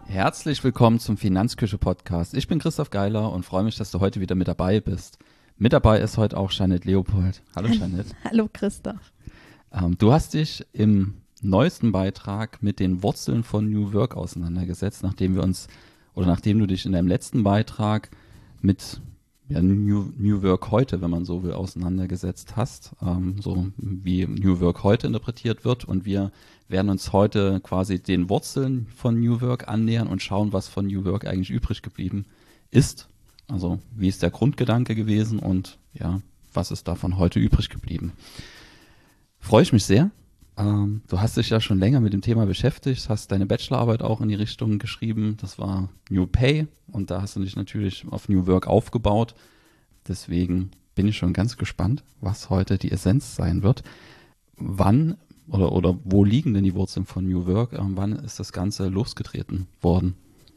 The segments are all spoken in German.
Herzlich willkommen zum Finanzküche-Podcast. Ich bin Christoph Geiler und freue mich, dass du heute wieder mit dabei bist. Mit dabei ist heute auch Jeanette Leopold. Hallo Jeanette. Hallo Christoph. Du hast dich im neuesten Beitrag mit den Wurzeln von New Work auseinandergesetzt, nachdem du dich in deinem letzten Beitrag mit New Work heute, wenn man so will, auseinandergesetzt hast, so wie New Work heute interpretiert wird. Und wir werden uns heute quasi den Wurzeln von New Work annähern und schauen, was von New Work eigentlich übrig geblieben ist. Also wie ist der Grundgedanke gewesen und ja, was ist davon heute übrig geblieben. Freue ich mich sehr. Du hast dich ja schon länger mit dem Thema beschäftigt, hast deine Bachelorarbeit auch in die Richtung geschrieben. Das war New Pay und da hast du dich natürlich auf New Work aufgebaut. Deswegen bin ich schon ganz gespannt, was heute die Essenz sein wird. Wann oder wo liegen denn die Wurzeln von New Work? Wann ist das Ganze losgetreten worden?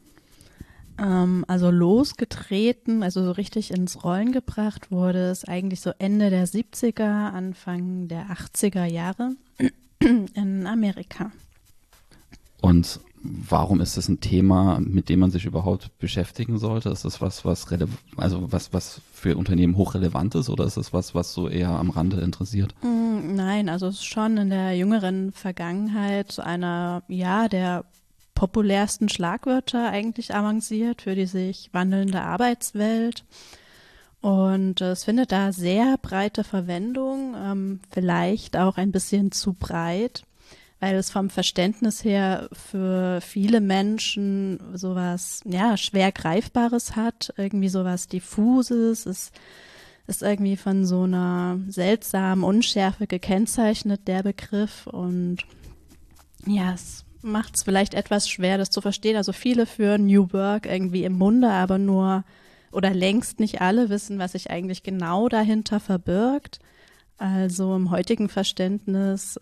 Also losgetreten, also so richtig ins Rollen gebracht wurde es eigentlich so Ende der 70er, Anfang der 80er Jahre in Amerika. Und warum ist das ein Thema, mit dem man sich überhaupt beschäftigen sollte? Ist das was für Unternehmen hochrelevant ist oder ist das was so eher am Rande interessiert? Nein, also es ist schon in der jüngeren Vergangenheit zu einer, der populärsten Schlagwörter eigentlich avanciert für die sich wandelnde Arbeitswelt. Und es findet da sehr breite Verwendung, vielleicht auch ein bisschen zu breit, weil es vom Verständnis her für viele Menschen sowas, schwer Greifbares hat, irgendwie sowas Diffuses, es ist irgendwie von so einer seltsamen Unschärfe gekennzeichnet, der Begriff, und es macht es vielleicht etwas schwer, das zu verstehen. Also viele führen New Work irgendwie im Munde, aber nur oder längst nicht alle wissen, was sich eigentlich genau dahinter verbirgt. Also im heutigen Verständnis,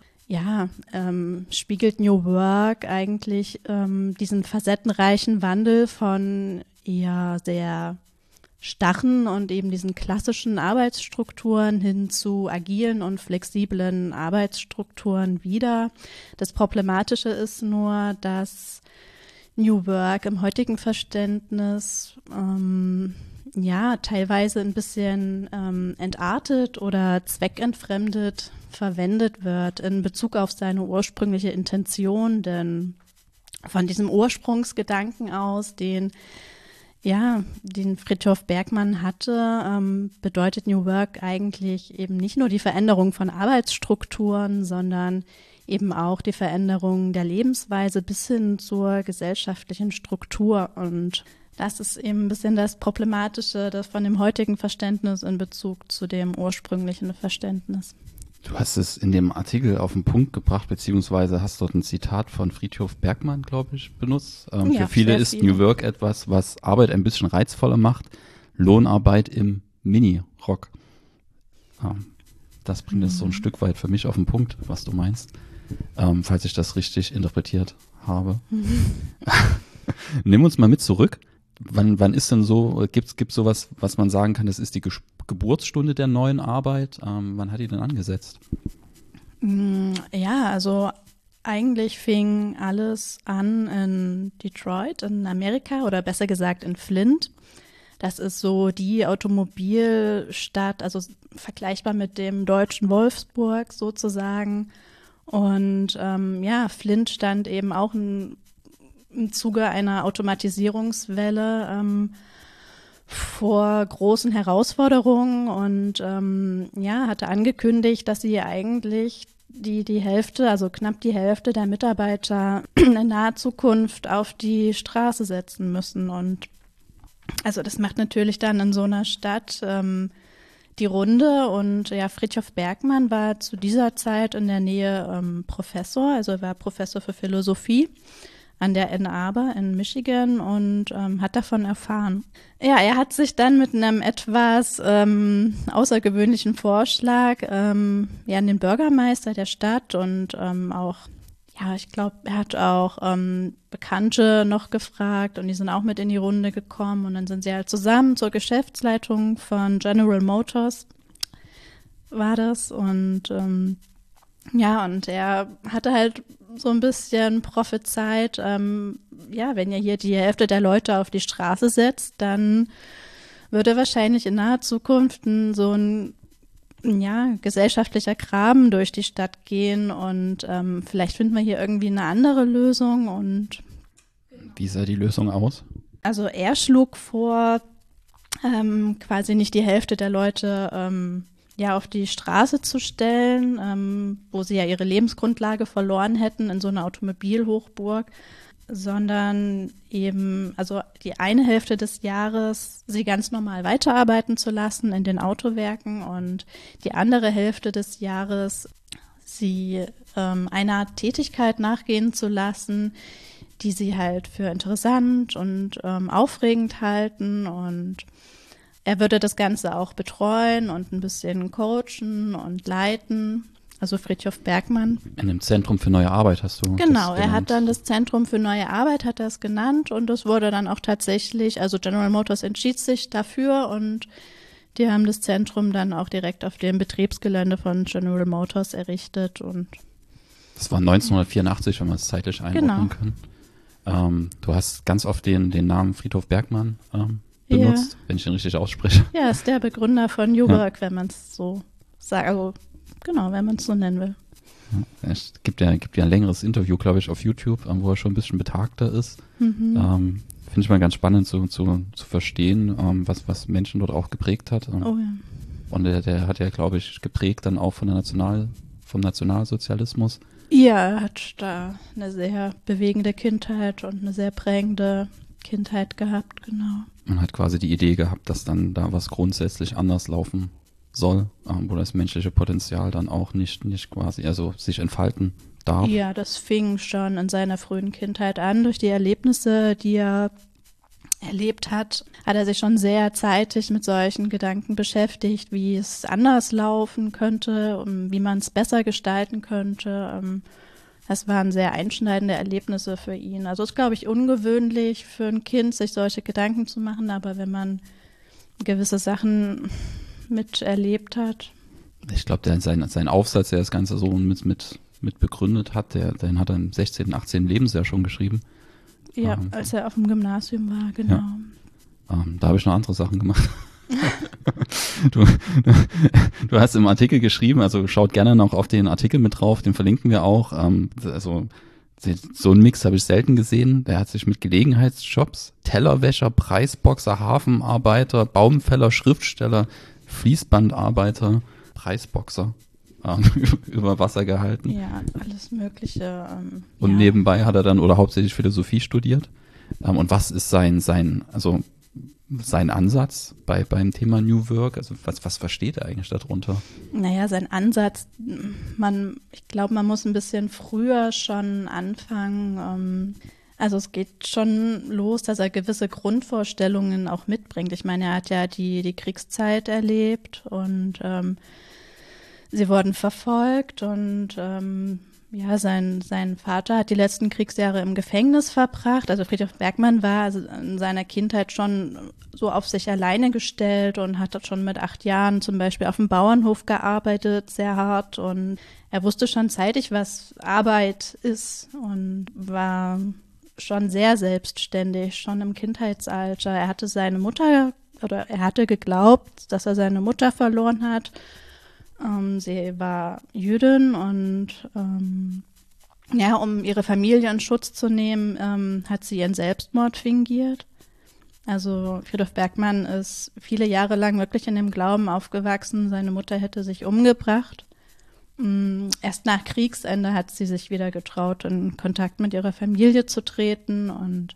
spiegelt New Work eigentlich diesen facettenreichen Wandel von eher sehr starren und eben diesen klassischen Arbeitsstrukturen hin zu agilen und flexiblen Arbeitsstrukturen wider. Das Problematische ist nur, dass New Work im heutigen Verständnis teilweise ein bisschen entartet oder zweckentfremdet verwendet wird in Bezug auf seine ursprüngliche Intention, denn von diesem Ursprungsgedanken aus, den Frithjof Bergmann hatte, bedeutet New Work eigentlich eben nicht nur die Veränderung von Arbeitsstrukturen, sondern eben auch die Veränderung der Lebensweise bis hin zur gesellschaftlichen Struktur. Und das ist eben ein bisschen das Problematische, das von dem heutigen Verständnis in Bezug zu dem ursprünglichen Verständnis. Du hast es in dem Artikel auf den Punkt gebracht, beziehungsweise hast dort ein Zitat von Frithjof Bergmann, glaube ich, benutzt. Für viele ist New Work etwas, was Arbeit ein bisschen reizvoller macht. Lohnarbeit im Mini-Rock. Das bringt es so ein Stück weit für mich auf den Punkt, was du meinst, falls ich das richtig interpretiert habe. Nimm uns mal mit zurück. Wann ist denn so, gibt's sowas, was man sagen kann, das ist die Geburtsstunde der neuen Arbeit? Wann hat die denn angesetzt? Also eigentlich fing alles an in Detroit in Amerika oder besser gesagt in Flint. Das ist so die Automobilstadt, also vergleichbar mit dem deutschen Wolfsburg sozusagen. Und Flint stand eben auch im Zuge einer Automatisierungswelle vor großen Herausforderungen und hatte angekündigt, dass sie eigentlich die Hälfte, also knapp die Hälfte der Mitarbeiter in naher Zukunft auf die Straße setzen müssen. Und also das macht natürlich dann in so einer Stadt die Runde. Und Frithjof Bergmann war zu dieser Zeit in der Nähe Professor, also er war Professor für Philosophie an der Ann Arbor in Michigan und hat davon erfahren. Er hat sich dann mit einem etwas außergewöhnlichen Vorschlag an den Bürgermeister der Stadt und ich glaube, er hat auch Bekannte noch gefragt und die sind auch mit in die Runde gekommen und dann sind sie halt zusammen zur Geschäftsleitung von General Motors war das und Ja, und er hatte halt so ein bisschen prophezeit, ja, wenn ihr hier die Hälfte der Leute auf die Straße setzt, dann würde wahrscheinlich in naher Zukunft so ein ja, gesellschaftlicher Graben durch die Stadt gehen und vielleicht finden wir hier irgendwie eine andere Lösung. Und wie sah die Lösung aus? also er schlug vor, quasi nicht die Hälfte der Leute ja auf die Straße zu stellen, wo sie ja ihre Lebensgrundlage verloren hätten in so einer Automobilhochburg, sondern eben, also die eine Hälfte des Jahres sie ganz normal weiterarbeiten zu lassen in den Autowerken und die andere Hälfte des Jahres sie einer Tätigkeit nachgehen zu lassen, die sie halt für interessant und aufregend halten, und er würde das Ganze auch betreuen und ein bisschen coachen und leiten. Also Fridtjof Bergmann. In dem Zentrum für neue Arbeit hast du Genau, er hat dann das Zentrum für neue Arbeit, hat er es genannt, und das wurde dann auch tatsächlich, also General Motors entschied sich dafür und die haben das Zentrum dann auch direkt auf dem Betriebsgelände von General Motors errichtet. Und das war 1984, wenn wir es zeitlich einordnen können. Du hast ganz oft den Namen Fridtjof Bergmann benutzt, wenn ich den richtig ausspreche. Ja, ist der Begründer von Uberg, wenn man es so sagt, also genau, wenn man es so nennen will. Ja, es gibt ja ein längeres Interview, glaube ich, auf YouTube, wo er schon ein bisschen betagter ist. Finde ich mal ganz spannend zu verstehen, was Menschen dort auch geprägt hat. Oh ja. Und der hat ja, glaube ich, geprägt dann auch vom Nationalsozialismus. Ja, er hat da eine sehr bewegende Kindheit und eine sehr prägende Kindheit gehabt, genau. Man hat quasi die Idee gehabt, dass dann da was grundsätzlich anders laufen soll, wo das menschliche Potenzial dann auch nicht quasi, also sich entfalten darf. Ja, das fing schon in seiner frühen Kindheit an. Durch die Erlebnisse, die er erlebt hat, hat er sich schon sehr zeitig mit solchen Gedanken beschäftigt, wie es anders laufen könnte, wie man es besser gestalten könnte. Das waren sehr einschneidende Erlebnisse für ihn. Also es ist, glaube ich, ungewöhnlich für ein Kind, sich solche Gedanken zu machen, aber wenn man gewisse Sachen miterlebt hat. Ich glaube, sein Aufsatz, der das Ganze so mit begründet hat, den hat er im 16., 18. Lebensjahr schon geschrieben. Ja, als er auf dem Gymnasium war, genau. Ja. Da habe ich noch andere Sachen gemacht. Du hast im Artikel geschrieben, also schaut gerne noch auf den Artikel mit drauf, den verlinken wir auch. Also so einen Mix habe ich selten gesehen. Der hat sich mit Gelegenheitsjobs, Tellerwäscher, Preisboxer, Hafenarbeiter, Baumfäller, Schriftsteller, Fließbandarbeiter, Preisboxer über Wasser gehalten. Ja, alles Mögliche. Und nebenbei hat er dann oder hauptsächlich Philosophie studiert. Und was ist sein Ansatz beim Thema New Work? Also was versteht er eigentlich darunter? Naja, sein Ansatz, ich glaube, man muss ein bisschen früher schon anfangen. Also es geht schon los, dass er gewisse Grundvorstellungen auch mitbringt. Ich meine, er hat ja die Kriegszeit erlebt und sie wurden verfolgt und sein Vater hat die letzten Kriegsjahre im Gefängnis verbracht. Also Fridtjof Bergmann war also in seiner Kindheit schon so auf sich alleine gestellt und hat schon mit 8 Jahren zum Beispiel auf dem Bauernhof gearbeitet, sehr hart. Und er wusste schon zeitig, was Arbeit ist und war schon sehr selbstständig, schon im Kindheitsalter. Er hatte geglaubt, dass er seine Mutter verloren hat. Sie war Jüdin und um ihre Familie in Schutz zu nehmen, hat sie ihren Selbstmord fingiert. Also Fridtjof Bergmann ist viele Jahre lang wirklich in dem Glauben aufgewachsen, seine Mutter hätte sich umgebracht. Erst nach Kriegsende hat sie sich wieder getraut, in Kontakt mit ihrer Familie zu treten. Und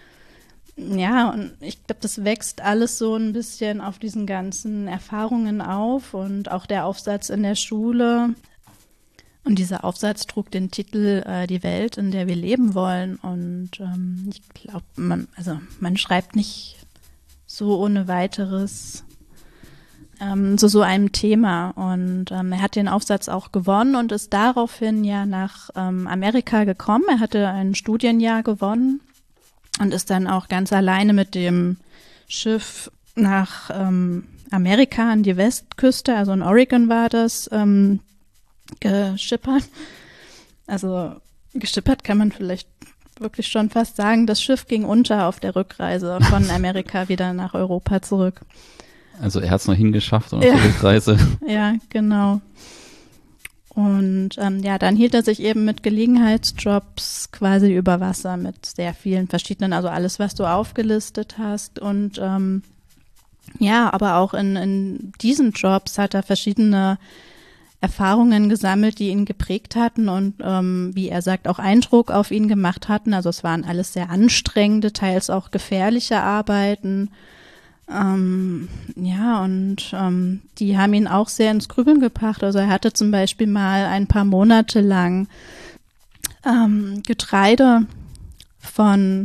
ich glaube, das wächst alles so ein bisschen auf diesen ganzen Erfahrungen auf und auch der Aufsatz in der Schule. Und dieser Aufsatz trug den Titel Die Welt, in der wir leben wollen. Und ich glaube, man schreibt nicht so ohne weiteres zu so einem Thema. Und er hat den Aufsatz auch gewonnen und ist daraufhin ja nach Amerika gekommen. Er hatte ein Studienjahr gewonnen und ist dann auch ganz alleine mit dem Schiff nach Amerika an die Westküste, also in Oregon war das, geschippert. Also geschippert kann man vielleicht wirklich schon fast sagen. Das Schiff ging unter auf der Rückreise von Amerika wieder nach Europa zurück. Also er hat es noch hingeschafft und auf der Rückreise. Ja, genau. Und dann hielt er sich eben mit Gelegenheitsjobs quasi über Wasser mit sehr vielen verschiedenen, also alles, was du aufgelistet hast. Und aber auch in diesen Jobs hat er verschiedene Erfahrungen gesammelt, die ihn geprägt hatten und wie er sagt, auch Eindruck auf ihn gemacht hatten. Also es waren alles sehr anstrengende, teils auch gefährliche Arbeiten. Die haben ihn auch sehr ins Grübeln gebracht. Also er hatte zum Beispiel mal ein paar Monate lang Getreide von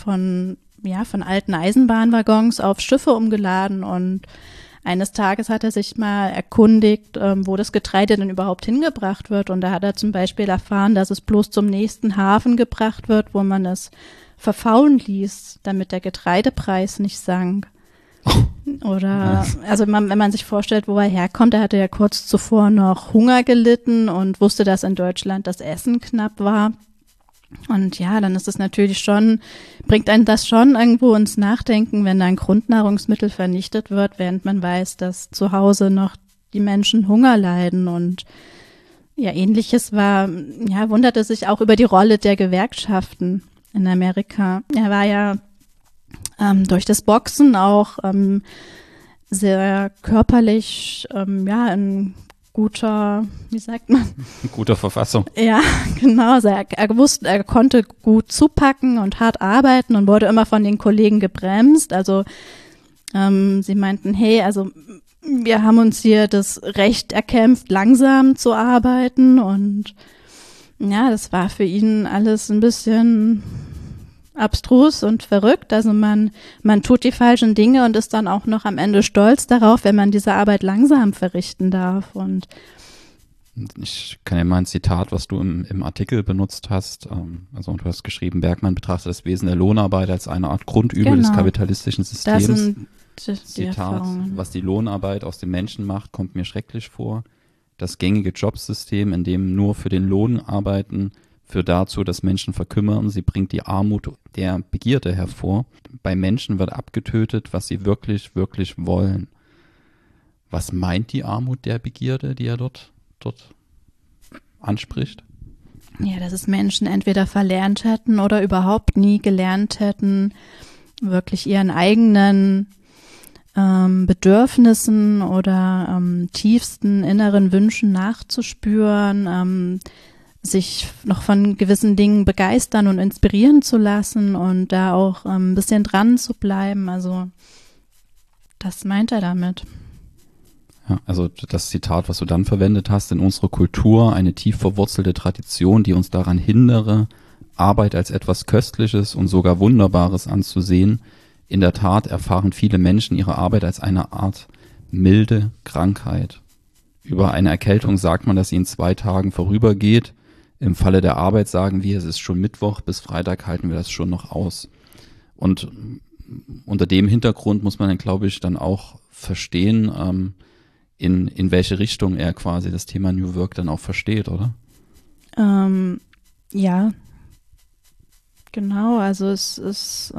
alten Eisenbahnwaggons auf Schiffe umgeladen und eines Tages hat er sich mal erkundigt, wo das Getreide denn überhaupt hingebracht wird. Und da hat er zum Beispiel erfahren, dass es bloß zum nächsten Hafen gebracht wird, wo man es verfaulen ließ, damit der Getreidepreis nicht sank. Oder, also wenn man sich vorstellt, wo er herkommt, er hatte ja kurz zuvor noch Hunger gelitten und wusste, dass in Deutschland das Essen knapp war. Und ja, dann ist es natürlich schon, bringt einen das schon irgendwo ins Nachdenken, wenn ein Grundnahrungsmittel vernichtet wird, während man weiß, dass zu Hause noch die Menschen Hunger leiden. Und ja, Ähnliches wunderte sich auch über die Rolle der Gewerkschaften in Amerika. Er war ja durch das Boxen auch sehr körperlich, in guter, wie sagt man? In guter Verfassung. Ja, genau. Also er konnte gut zupacken und hart arbeiten und wurde immer von den Kollegen gebremst. Also sie meinten, hey, also wir haben uns hier das Recht erkämpft, langsam zu arbeiten. Und ja, das war für ihn alles ein bisschen abstrus und verrückt. Also man tut die falschen Dinge und ist dann auch noch am Ende stolz darauf, wenn man diese Arbeit langsam verrichten darf. Und ich kann ja mal ein Zitat, was du im Artikel benutzt hast. Also du hast geschrieben, Bergmann betrachtet das Wesen der Lohnarbeit als eine Art Grundübel des kapitalistischen Systems. Das sind Zitat, was die Lohnarbeit aus dem Menschen macht, kommt mir schrecklich vor. Das gängige Jobsystem, in dem nur für den Lohn arbeiten, führt dazu, dass Menschen verkümmern. Sie bringt die Armut der Begierde hervor. Bei Menschen wird abgetötet, was sie wirklich, wirklich wollen. Was meint die Armut der Begierde, die er dort anspricht? Ja, dass es Menschen entweder verlernt hätten oder überhaupt nie gelernt hätten, wirklich ihren eigenen Bedürfnissen oder tiefsten inneren Wünschen nachzuspüren, sich noch von gewissen Dingen begeistern und inspirieren zu lassen und da auch ein bisschen dran zu bleiben. Also das meint er damit. Ja, also das Zitat, was du dann verwendet hast, in unserer Kultur eine tief verwurzelte Tradition, die uns daran hindere, Arbeit als etwas Köstliches und sogar Wunderbares anzusehen. In der Tat erfahren viele Menschen ihre Arbeit als eine Art milde Krankheit. Über eine Erkältung sagt man, dass sie in 2 Tagen vorübergeht. Im Falle der Arbeit sagen wir, es ist schon Mittwoch, bis Freitag halten wir das schon noch aus. Und unter dem Hintergrund muss man dann, glaube ich, dann auch verstehen, in welche Richtung er quasi das Thema New Work dann auch versteht, oder? Ja, genau. Also es ist,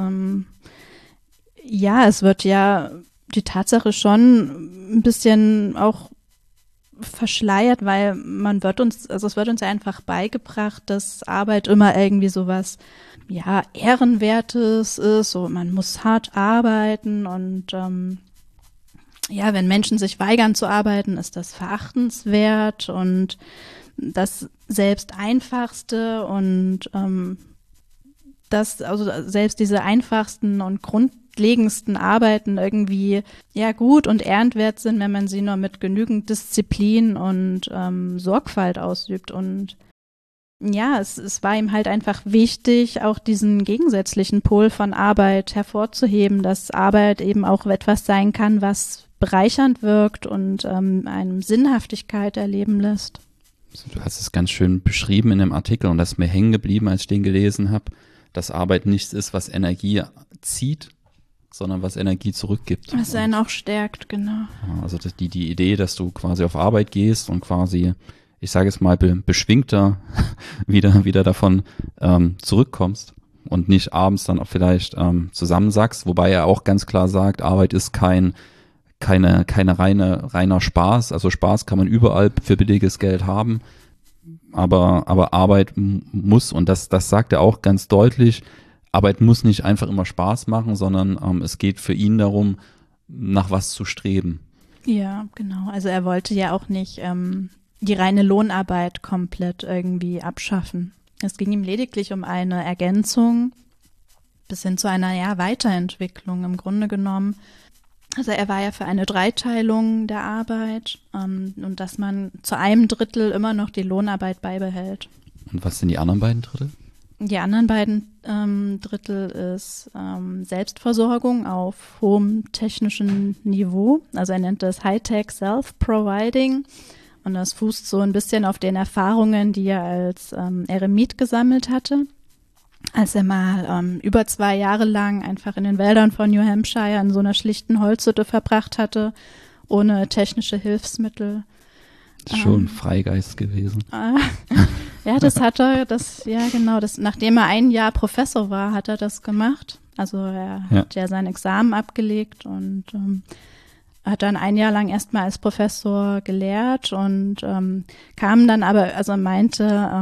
es wird ja die Tatsache schon ein bisschen auch verschleiert, weil es wird uns einfach beigebracht, dass Arbeit immer irgendwie sowas, Ehrenwertes ist, so man muss hart arbeiten und wenn Menschen sich weigern zu arbeiten, ist das verachtenswert und das selbst Einfachste und selbst diese einfachsten und grundlegendsten Arbeiten irgendwie gut und ehrenwert sind, wenn man sie nur mit genügend Disziplin und Sorgfalt ausübt. Und es war ihm halt einfach wichtig, auch diesen gegensätzlichen Pol von Arbeit hervorzuheben, dass Arbeit eben auch etwas sein kann, was bereichernd wirkt und einem Sinnhaftigkeit erleben lässt. Du hast es ganz schön beschrieben in dem Artikel und das ist mir hängen geblieben, als ich den gelesen habe, dass Arbeit nichts ist, was Energie zieht, sondern was Energie zurückgibt. Was einen auch stärkt, genau. Also die Idee, dass du quasi auf Arbeit gehst und quasi ich sage es mal, beschwingter wieder davon zurückkommst und nicht abends dann auch vielleicht zusammensackst, wobei er auch ganz klar sagt, Arbeit ist keine reiner Spaß, also Spaß kann man überall für billiges Geld haben, aber Arbeit muss, und das sagt er auch ganz deutlich, Arbeit muss nicht einfach immer Spaß machen, sondern es geht für ihn darum, nach was zu streben. Ja, genau. Also er wollte ja auch nicht die reine Lohnarbeit komplett irgendwie abschaffen. Es ging ihm lediglich um eine Ergänzung bis hin zu einer Weiterentwicklung im Grunde genommen. Also er war ja für eine Dreiteilung der Arbeit und dass man zu einem Drittel immer noch die Lohnarbeit beibehält. Und was sind die anderen beiden Drittel? Die anderen beiden Drittel ist Selbstversorgung auf hohem technischen Niveau. Also er nennt das High-Tech Self-Providing. Und das fußt so ein bisschen auf den Erfahrungen, die er als Eremit gesammelt hatte. Als er mal über 2 Jahre lang einfach in den Wäldern von New Hampshire in so einer schlichten Holzhütte verbracht hatte, ohne technische Hilfsmittel. Schon Freigeist gewesen. Ja, nachdem er 1 Jahr Professor war, hat er das gemacht. Also er hat ja sein Examen abgelegt und hat dann 1 Jahr lang erstmal als Professor gelehrt und kam dann aber, also meinte,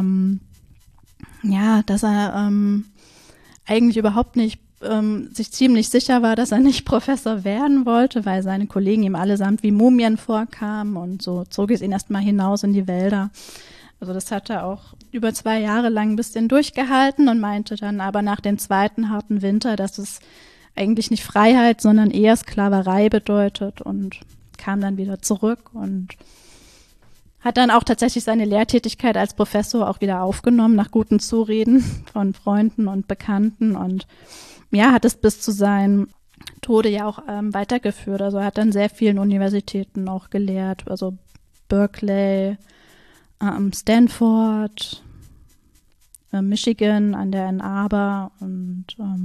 dass er eigentlich überhaupt nicht sich ziemlich sicher war, dass er nicht Professor werden wollte, weil seine Kollegen ihm allesamt wie Mumien vorkamen und so zog es ihn erstmal hinaus in die Wälder. Also das hat er auch über 2 Jahre lang ein bisschen durchgehalten und meinte dann aber nach dem 2. harten Winter, dass es eigentlich nicht Freiheit, sondern eher Sklaverei bedeutet und kam dann wieder zurück und hat dann auch tatsächlich seine Lehrtätigkeit als Professor auch wieder aufgenommen, nach guten Zureden von Freunden und Bekannten und hat es bis zu seinem Tode ja auch weitergeführt. Also er hat an sehr vielen Universitäten auch gelehrt, also Berkeley, Stanford, Michigan an der Ann Arbor und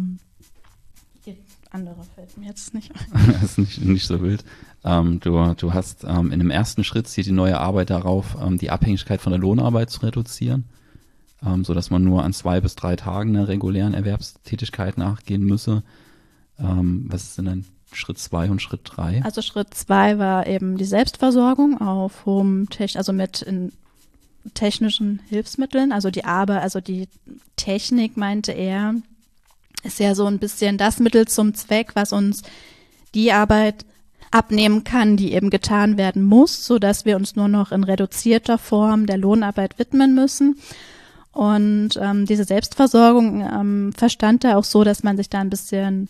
die andere fällt mir jetzt nicht ein. Das ist nicht so wild. Du hast in einem ersten Schritt zielt die neue Arbeit darauf, die Abhängigkeit von der Lohnarbeit zu reduzieren, sodass man nur an 2 bis 3 Tagen einer regulären Erwerbstätigkeit nachgehen müsse. Was ist denn dann Schritt 2 und Schritt 3? Also Schritt 2 war eben die Selbstversorgung auf hohem mit technischen Hilfsmitteln. Also die Technik, meinte er, ist ja so ein bisschen das Mittel zum Zweck, was uns die Arbeit abnehmen kann, die eben getan werden muss, sodass wir uns nur noch in reduzierter Form der Lohnarbeit widmen müssen. Und diese Selbstversorgung verstand er auch so, dass man sich da ein bisschen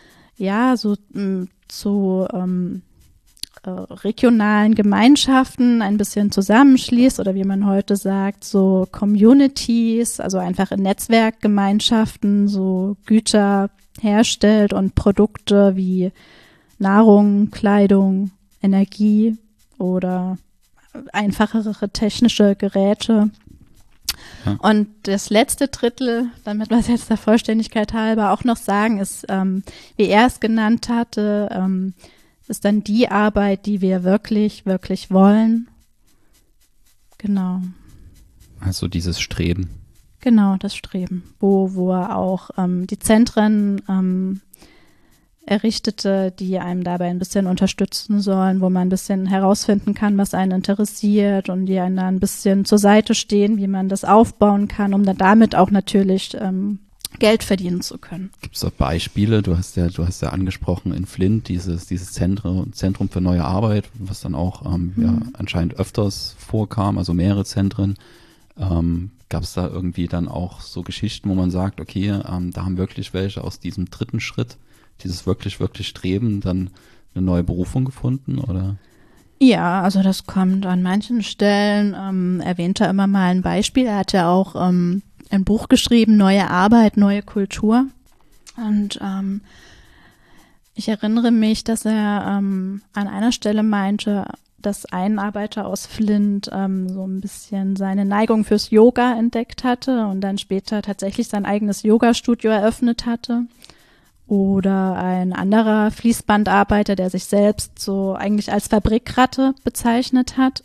zu regionalen Gemeinschaften ein bisschen zusammenschließt oder wie man heute sagt, so Communities, also einfach in Netzwerkgemeinschaften so Güter herstellt und Produkte wie Nahrung, Kleidung, Energie oder einfachere technische Geräte. Ja. Und das letzte Drittel, damit wir es jetzt der Vollständigkeit halber auch noch sagen, ist, wie er es genannt hatte, ist dann die Arbeit, die wir wirklich, wirklich wollen. Genau. Also dieses Streben. Genau, das Streben, wo er auch die Zentren errichtete, die einem dabei ein bisschen unterstützen sollen, wo man ein bisschen herausfinden kann, was einen interessiert und die einen da ein bisschen zur Seite stehen, wie man das aufbauen kann, um dann damit auch natürlich Geld verdienen zu können. Gibt es auch Beispiele? Du hast ja angesprochen in Flint dieses Zentrum für neue Arbeit, was dann auch anscheinend öfters vorkam, also mehrere Zentren. Gab es da irgendwie dann auch so Geschichten, wo man sagt, okay, da haben wirklich welche aus diesem 3. Schritt, dieses wirklich, wirklich Streben, dann eine neue Berufung gefunden, oder? Ja, also das kommt an manchen Stellen, erwähnt er immer mal ein Beispiel. Er hat ja auch ein Buch geschrieben, Neue Arbeit, neue Kultur. Und ich erinnere mich, dass er an einer Stelle meinte, dass ein Arbeiter aus Flint so ein bisschen seine Neigung fürs Yoga entdeckt hatte und dann später tatsächlich sein eigenes Yoga-Studio eröffnet hatte. Oder ein anderer Fließbandarbeiter, der sich selbst so eigentlich als Fabrikratte bezeichnet hat.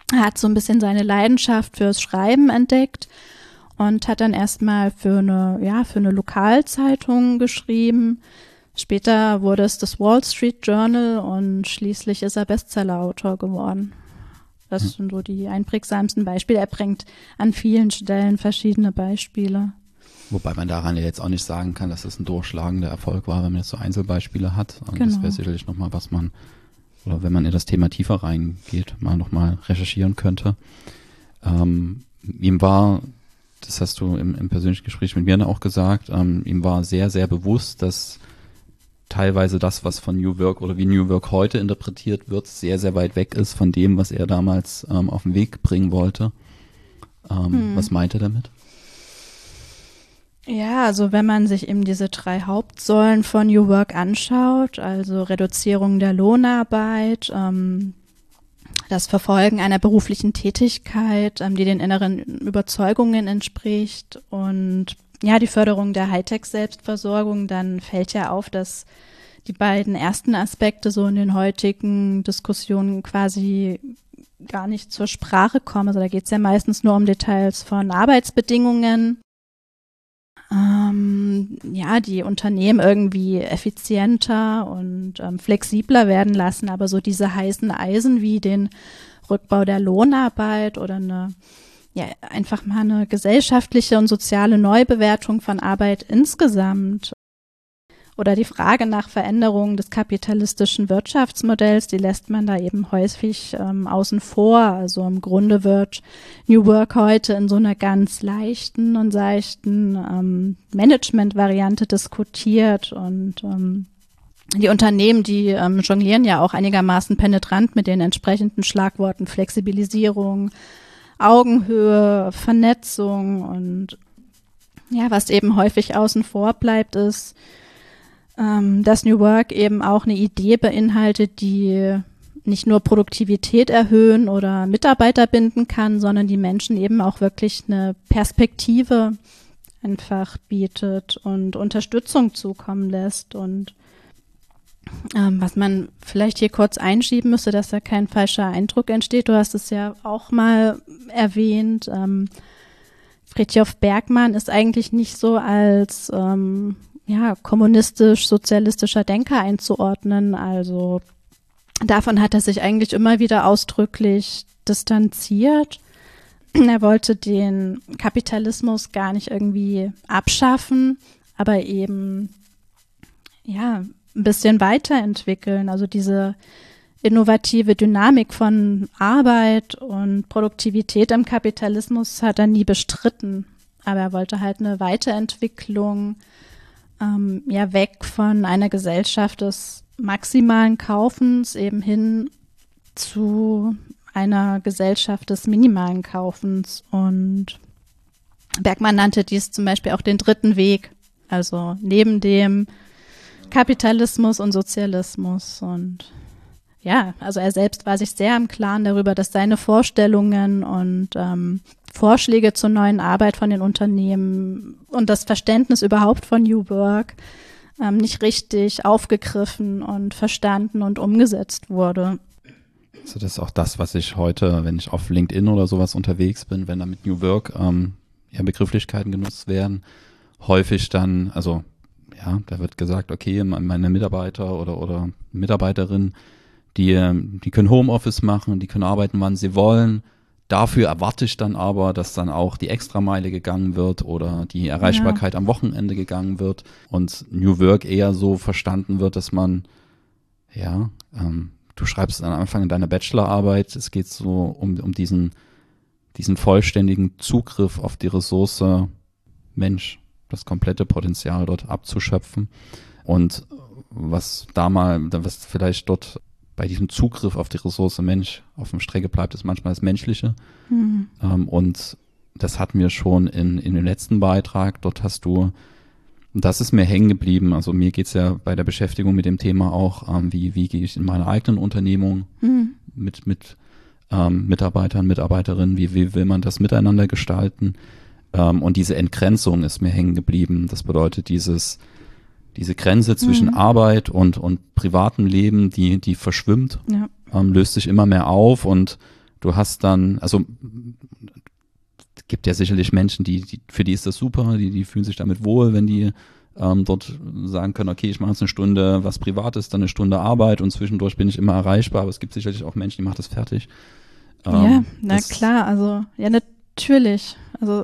Er hat so ein bisschen seine Leidenschaft fürs Schreiben entdeckt und hat dann erstmal für eine Lokalzeitung geschrieben. Später wurde es das Wall Street Journal und schließlich ist er Bestsellerautor geworden. Das sind so die einprägsamsten Beispiele. Er bringt an vielen Stellen verschiedene Beispiele. Wobei man daran ja jetzt auch nicht sagen kann, dass es ein durchschlagender Erfolg war, wenn man jetzt so Einzelbeispiele hat. Genau. Das wäre sicherlich nochmal, was man, oder wenn man in das Thema tiefer reingeht, mal nochmal recherchieren könnte. Ihm war, das hast du im persönlichen Gespräch mit mir auch gesagt, ihm war sehr, sehr bewusst, dass teilweise das, was von New Work oder wie New Work heute interpretiert wird, sehr, sehr weit weg ist von dem, was er damals auf den Weg bringen wollte. Was meint er damit? Ja, also wenn man sich eben diese 3 Hauptsäulen von New Work anschaut, also Reduzierung der Lohnarbeit, das Verfolgen einer beruflichen Tätigkeit, die den inneren Überzeugungen entspricht und ja, die Förderung der Hightech-Selbstversorgung, dann fällt ja auf, dass die beiden ersten Aspekte so in den heutigen Diskussionen quasi gar nicht zur Sprache kommen. Also da geht es ja meistens nur um Details von Arbeitsbedingungen. Die Unternehmen irgendwie effizienter und flexibler werden lassen, aber so diese heißen Eisen wie den Rückbau der Lohnarbeit oder einfach mal eine gesellschaftliche und soziale Neubewertung von Arbeit insgesamt oder die Frage nach Veränderung des kapitalistischen Wirtschaftsmodells, die lässt man da eben häufig außen vor. Also im Grunde wird New Work heute in so einer ganz leichten und seichten Management-Variante diskutiert und die Unternehmen, die jonglieren ja auch einigermaßen penetrant mit den entsprechenden Schlagworten Flexibilisierung, Augenhöhe, Vernetzung und ja, was eben häufig außen vor bleibt, ist, dass New Work eben auch eine Idee beinhaltet, die nicht nur Produktivität erhöhen oder Mitarbeiter binden kann, sondern die Menschen eben auch wirklich eine Perspektive einfach bietet und Unterstützung zukommen lässt. Und was man vielleicht hier kurz einschieben müsste, dass da kein falscher Eindruck entsteht. Du hast es ja auch mal erwähnt. Fridtjof Bergmann ist eigentlich nicht so als kommunistisch-sozialistischer Denker einzuordnen. Also davon hat er sich eigentlich immer wieder ausdrücklich distanziert. Er wollte den Kapitalismus gar nicht irgendwie abschaffen, aber eben ein bisschen weiterentwickeln. Also diese innovative Dynamik von Arbeit und Produktivität im Kapitalismus hat er nie bestritten. Aber er wollte halt eine Weiterentwicklung weg von einer Gesellschaft des maximalen Kaufens eben hin zu einer Gesellschaft des minimalen Kaufens. Und Bergmann nannte dies zum Beispiel auch den dritten Weg, also neben dem Kapitalismus und Sozialismus. Und ja, also er selbst war sich sehr im Klaren darüber, dass seine Vorstellungen und Vorschläge zur neuen Arbeit von den Unternehmen und das Verständnis überhaupt von New Work nicht richtig aufgegriffen und verstanden und umgesetzt wurde. Also das ist auch das, was ich heute, wenn ich auf LinkedIn oder sowas unterwegs bin, wenn da mit New Work Begrifflichkeiten genutzt werden, häufig dann, also ja, da wird gesagt, okay, meine Mitarbeiter oder Mitarbeiterin, die können Homeoffice machen, die können arbeiten, wann sie wollen. Dafür erwarte ich dann aber, dass dann auch die Extrameile gegangen wird oder die Erreichbarkeit am Wochenende gegangen wird und New Work eher so verstanden wird, dass man, du schreibst am Anfang in deiner Bachelorarbeit, es geht so um diesen vollständigen Zugriff auf die Ressource Mensch, das komplette Potenzial dort abzuschöpfen. Und was vielleicht dort bei diesem Zugriff auf die Ressource Mensch auf der Strecke bleibt, ist manchmal das Menschliche. Und das hatten wir schon in dem letzten Beitrag. Dort hast du, das ist mir hängen geblieben. Also mir geht es ja bei der Beschäftigung mit dem Thema auch, wie gehe ich in meiner eigenen Unternehmung mit Mitarbeitern, Mitarbeiterinnen, wie will man das miteinander gestalten? Und diese Entgrenzung ist mir hängen geblieben. Das bedeutet, diese Grenze zwischen Arbeit und privatem Leben, die verschwimmt, löst sich immer mehr auf und Du hast dann, also es gibt ja sicherlich Menschen, für die ist das super, die fühlen sich damit wohl, wenn die dort sagen können, okay, ich mache jetzt eine Stunde was Privates, dann eine Stunde Arbeit und zwischendurch bin ich immer erreichbar, aber es gibt sicherlich auch Menschen, die machen das fertig. Ja, na klar, also ja, natürlich. Also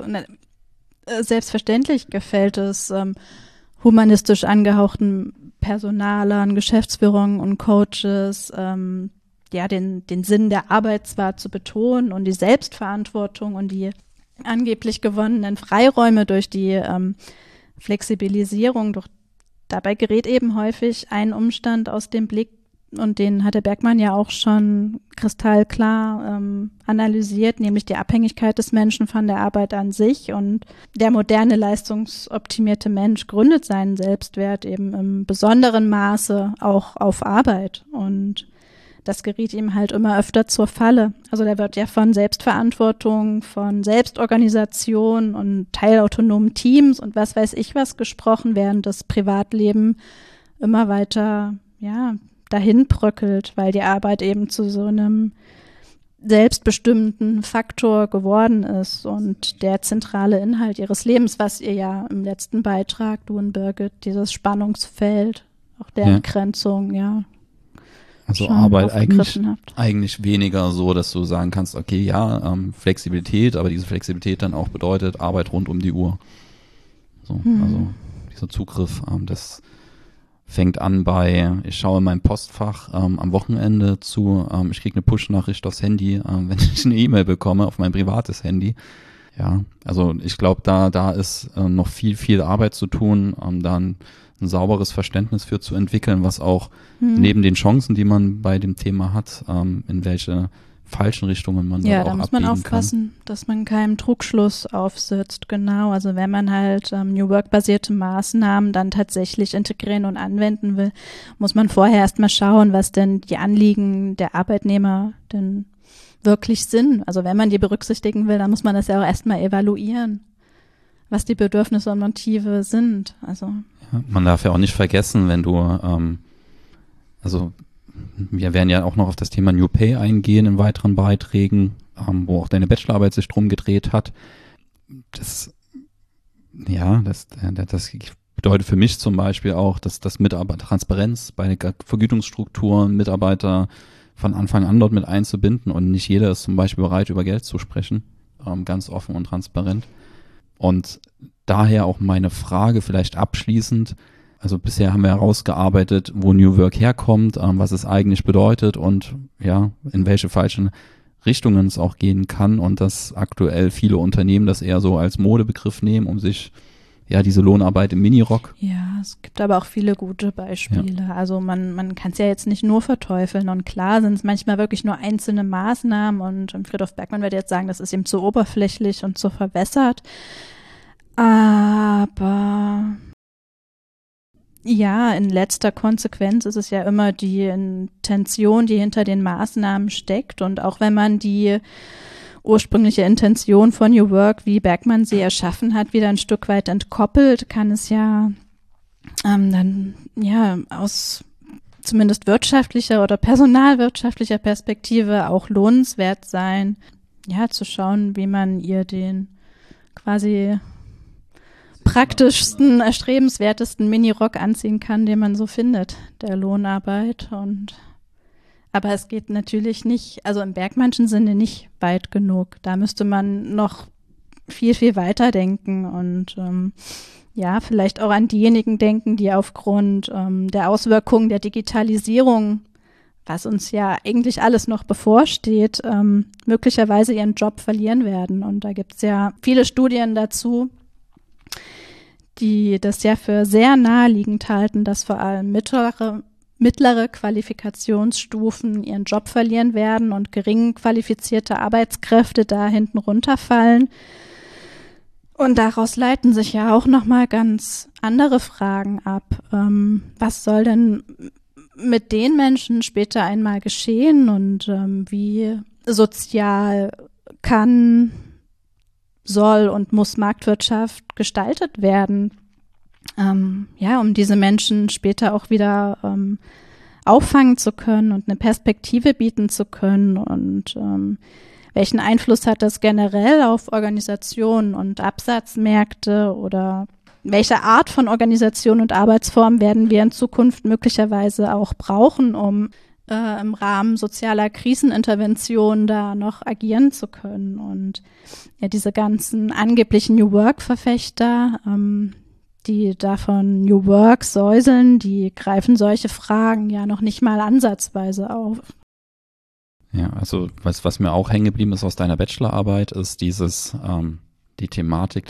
selbstverständlich gefällt es humanistisch angehauchten Personalern, Geschäftsführern und Coaches, ja, den Sinn der Arbeit zwar zu betonen und die Selbstverantwortung und die angeblich gewonnenen Freiräume durch die Flexibilisierung, doch dabei gerät eben häufig ein Umstand aus dem Blick, und den hatte Bergmann ja auch schon kristallklar analysiert, nämlich die Abhängigkeit des Menschen von der Arbeit an sich. Und der moderne, leistungsoptimierte Mensch gründet seinen Selbstwert eben im besonderen Maße auch auf Arbeit. Und das geriet ihm halt immer öfter zur Falle. Also da wird ja von Selbstverantwortung, von Selbstorganisation und teilautonomen Teams und was weiß ich was gesprochen, während das Privatleben immer weiter, ja, dahin bröckelt, weil die Arbeit eben zu so einem selbstbestimmten Faktor geworden ist und der zentrale Inhalt ihres Lebens, was ihr ja im letzten Beitrag, du und Birgit, dieses Spannungsfeld, auch der Entgrenzung, ja. Also Arbeit eigentlich weniger so, dass du sagen kannst, okay, ja, Flexibilität, aber diese Flexibilität dann auch bedeutet Arbeit rund um die Uhr. So, also dieser Zugriff, das fängt an ich schaue in mein Postfach am Wochenende zu, ich kriege eine Push-Nachricht aufs Handy, wenn ich eine E-Mail bekomme auf mein privates Handy. Ja, also ich glaube, da ist noch viel Arbeit zu tun, da ein sauberes Verständnis für zu entwickeln, was auch neben den Chancen, die man bei dem Thema hat, in welche falschen Richtungen man ja, da auch da muss man abbiegen aufpassen, dass man keinen Trugschluss aufsetzt. Genau, also wenn man halt New Work-basierte Maßnahmen dann tatsächlich integrieren und anwenden will, muss man vorher erstmal schauen, was denn die Anliegen der Arbeitnehmer denn wirklich sind. Also wenn man die berücksichtigen will, dann muss man das ja auch erstmal evaluieren, was die Bedürfnisse und Motive sind. Also ja, man darf ja auch nicht vergessen, wenn du also wir werden ja auch noch auf das Thema New Pay eingehen in weiteren Beiträgen, wo auch deine Bachelorarbeit sich drum gedreht hat. Das bedeutet für mich zum Beispiel auch, dass das Mitarbeitertransparenz bei der Vergütungsstruktur, Mitarbeiter von Anfang an dort mit einzubinden, und nicht jeder ist zum Beispiel bereit, über Geld zu sprechen, ganz offen und transparent. Und daher auch meine Frage vielleicht abschließend. Also bisher haben wir herausgearbeitet, wo New Work herkommt, was es eigentlich bedeutet und ja, in welche falschen Richtungen es auch gehen kann, und dass aktuell viele Unternehmen das eher so als Modebegriff nehmen, um sich ja diese Lohnarbeit im Minirock. Ja, es gibt aber auch viele gute Beispiele. Ja. Also man kann es ja jetzt nicht nur verteufeln, und klar sind es manchmal wirklich nur einzelne Maßnahmen, und Friedhof Bergmann würde jetzt sagen, das ist ihm zu oberflächlich und zu verwässert. Aber ja, in letzter Konsequenz ist es ja immer die Intention, die hinter den Maßnahmen steckt. Und auch wenn man die ursprüngliche Intention von New Work, wie Bergmann sie erschaffen hat, wieder ein Stück weit entkoppelt, kann es ja dann ja aus zumindest wirtschaftlicher oder personalwirtschaftlicher Perspektive auch lohnenswert sein, ja, zu schauen, wie man ihr den quasi praktischsten, erstrebenswertesten Minirock anziehen kann, den man so findet, der Lohnarbeit. Aber es geht natürlich nicht, also im Bergmannschen Sinne nicht weit genug. Da müsste man noch viel weiter denken und ja, vielleicht auch an diejenigen denken, die aufgrund der Auswirkungen der Digitalisierung, was uns ja eigentlich alles noch bevorsteht, möglicherweise ihren Job verlieren werden. Und da gibt es ja viele Studien dazu, die das ja für sehr naheliegend halten, dass vor allem mittlere Qualifikationsstufen ihren Job verlieren werden und gering qualifizierte Arbeitskräfte da hinten runterfallen. Und daraus leiten sich ja auch nochmal ganz andere Fragen ab. Was soll denn mit den Menschen später einmal geschehen, und wie sozial soll und muss Marktwirtschaft gestaltet werden, ja, um diese Menschen später auch wieder auffangen zu können und eine Perspektive bieten zu können und welchen Einfluss hat das generell auf Organisationen und Absatzmärkte oder welche Art von Organisation und Arbeitsform werden wir in Zukunft möglicherweise auch brauchen, um im Rahmen sozialer Krisenintervention da noch agieren zu können. Und ja, diese ganzen angeblichen New Work-Verfechter, die davon New Work säuseln, die greifen solche Fragen ja noch nicht mal ansatzweise auf. Ja, also was mir auch hängen geblieben ist aus deiner Bachelorarbeit, ist die Thematik,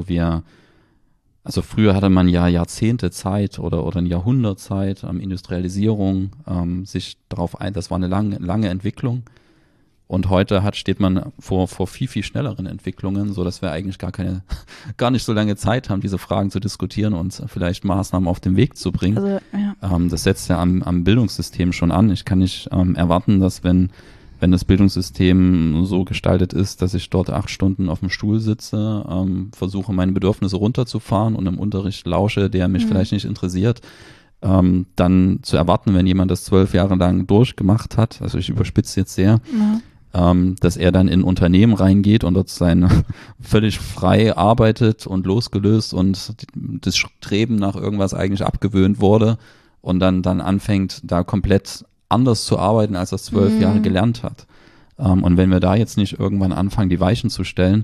also früher hatte man ja Jahrzehnte Zeit oder ein Jahrhundert Zeit, Industrialisierung, sich darauf das war eine lange Entwicklung. Und heute steht man vor viel, viel schnelleren Entwicklungen, so dass wir eigentlich gar nicht so lange Zeit haben, diese Fragen zu diskutieren und vielleicht Maßnahmen auf den Weg zu bringen. Also, ja. Das setzt ja am Bildungssystem schon an. Ich kann nicht erwarten, dass wenn das Bildungssystem so gestaltet ist, dass ich dort 8 Stunden auf dem Stuhl sitze, versuche meine Bedürfnisse runterzufahren und im Unterricht lausche, der mich vielleicht nicht interessiert, dann zu erwarten, wenn jemand das 12 Jahre lang durchgemacht hat, also ich überspitze jetzt sehr, dass er dann in Unternehmen reingeht und dort völlig frei arbeitet und losgelöst und das Streben nach irgendwas eigentlich abgewöhnt wurde und dann anfängt, da komplett anders zu arbeiten, als er 12 Jahre gelernt hat. Und wenn wir da jetzt nicht irgendwann anfangen, die Weichen zu stellen,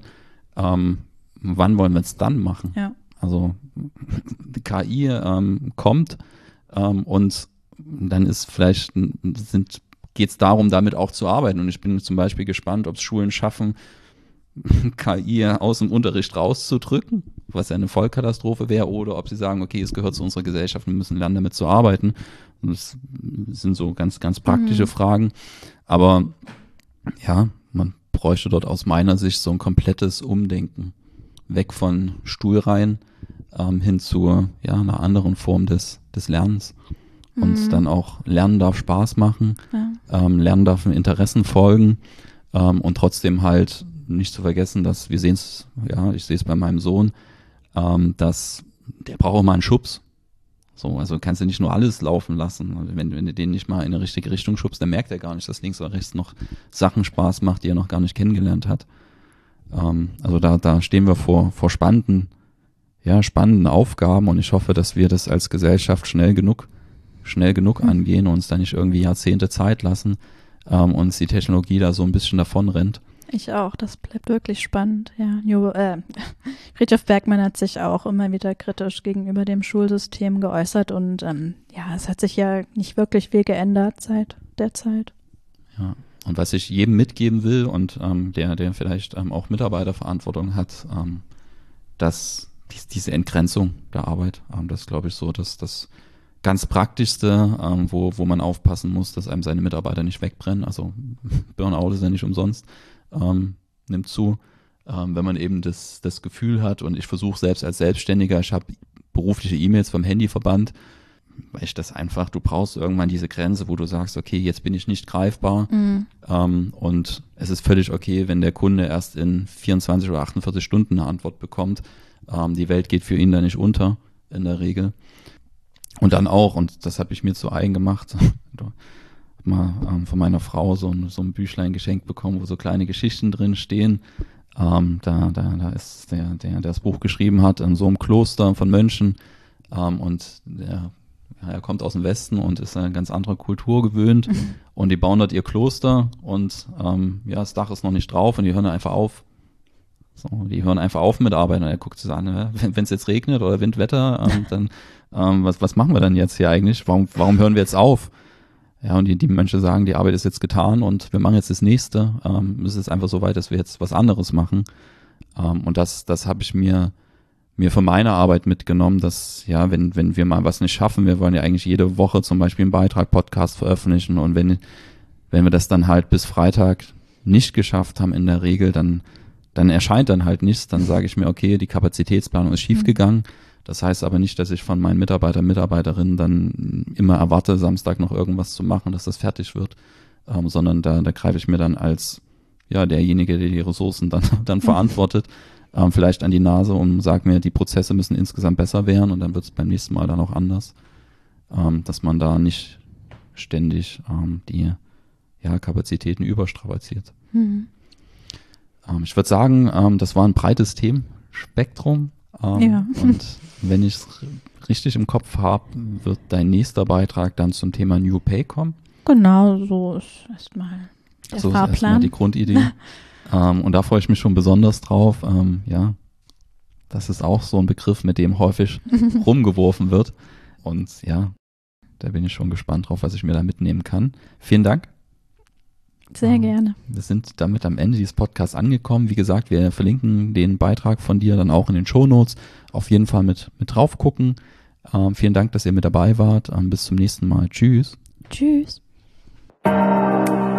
wann wollen wir es dann machen? Ja. Also die KI kommt und dann ist geht es darum, damit auch zu arbeiten. Und ich bin zum Beispiel gespannt, ob es Schulen schaffen, KI aus dem Unterricht rauszudrücken, was ja eine Vollkatastrophe wäre, oder ob sie sagen, okay, es gehört zu unserer Gesellschaft, wir müssen lernen, damit zu arbeiten. Das sind so ganz, ganz praktische Fragen. Aber ja, man bräuchte dort aus meiner Sicht so ein komplettes Umdenken. Weg von Stuhlreihen hin zu einer anderen Form des Lernens. Und dann auch Lernen darf Spaß machen, Lernen darf Interessen folgen und trotzdem halt nicht zu vergessen, dass ich sehe es bei meinem Sohn, dass der braucht auch mal einen Schubs. So, also kannst du nicht nur alles laufen lassen. Wenn du den nicht mal in eine richtige Richtung schubst, dann merkt er gar nicht, dass links oder rechts noch Sachen Spaß macht, die er noch gar nicht kennengelernt hat. Also da stehen wir vor spannenden Aufgaben und ich hoffe, dass wir das als Gesellschaft schnell genug angehen und uns da nicht irgendwie Jahrzehnte Zeit lassen, uns die Technologie da so ein bisschen davon rennt. Ich auch, das bleibt wirklich spannend. Ja, Fridtjof Bergmann hat sich auch immer wieder kritisch gegenüber dem Schulsystem geäußert und es hat sich ja nicht wirklich viel geändert seit der Zeit. Ja, und was ich jedem mitgeben will und der vielleicht auch Mitarbeiterverantwortung hat, dass diese Entgrenzung der Arbeit, das ist, glaube ich, so, dass das ganz Praktischste, wo man aufpassen muss, dass einem seine Mitarbeiter nicht wegbrennen. Also Burnout ist ja nicht umsonst. Nimmt zu, wenn man eben das Gefühl hat, und ich versuche selbst als Selbstständiger, ich habe berufliche E-Mails vom Handyverband, weil ich das einfach, du brauchst irgendwann diese Grenze, wo du sagst, okay, jetzt bin ich nicht greifbar und es ist völlig okay, wenn der Kunde erst in 24 oder 48 Stunden eine Antwort bekommt. Die Welt geht für ihn da nicht unter, in der Regel. Und dann auch, und das habe ich mir zu eigen gemacht, mal von meiner Frau so ein Büchlein geschenkt bekommen, wo so kleine Geschichten drin stehen. Da ist der das Buch geschrieben hat, in so einem Kloster von Mönchen. Und er kommt aus dem Westen und ist eine ganz andere Kultur gewöhnt. Und die bauen dort ihr Kloster und das Dach ist noch nicht drauf und die hören einfach auf. So, die hören einfach auf mit Arbeiten. Und er guckt sich an, wenn es jetzt regnet oder Windwetter, dann was machen wir dann jetzt hier eigentlich? Warum hören wir jetzt auf? Ja, und die Menschen sagen, die Arbeit ist jetzt getan und wir machen jetzt das Nächste. Es ist einfach so weit, dass wir jetzt was anderes machen. Und das habe ich mir für meine Arbeit mitgenommen, dass, wenn wir mal was nicht schaffen, wir wollen ja eigentlich jede Woche zum Beispiel einen Beitrag, Podcast veröffentlichen und wenn wir das dann halt bis Freitag nicht geschafft haben in der Regel, dann erscheint dann halt nichts. Dann sage ich mir, okay, die Kapazitätsplanung ist schiefgegangen. Das heißt aber nicht, dass ich von meinen Mitarbeiterinnen dann immer erwarte, Samstag noch irgendwas zu machen, dass das fertig wird, sondern da greife ich mir dann als derjenige, der die Ressourcen dann verantwortet, vielleicht an die Nase und sage mir, die Prozesse müssen insgesamt besser werden und dann wird es beim nächsten Mal dann auch anders, dass man da nicht ständig die Kapazitäten überstrapaziert. Ich würde sagen, das war ein breites Themenspektrum. Und wenn ich es richtig im Kopf habe, wird dein nächster Beitrag dann zum Thema New Pay kommen. Genau, so ist erstmal der So ist Fahrplan. erstmal die Grundidee. Und da freue ich mich schon besonders drauf. Das ist auch so ein Begriff, mit dem häufig rumgeworfen wird. Und ja, da bin ich schon gespannt drauf, was ich mir da mitnehmen kann. Vielen Dank. Sehr gerne. Wir sind damit am Ende dieses Podcasts angekommen. Wie gesagt, wir verlinken den Beitrag von dir dann auch in den Shownotes. Auf jeden Fall mit drauf gucken. Vielen Dank, dass ihr mit dabei wart. Bis zum nächsten Mal. Tschüss. Tschüss.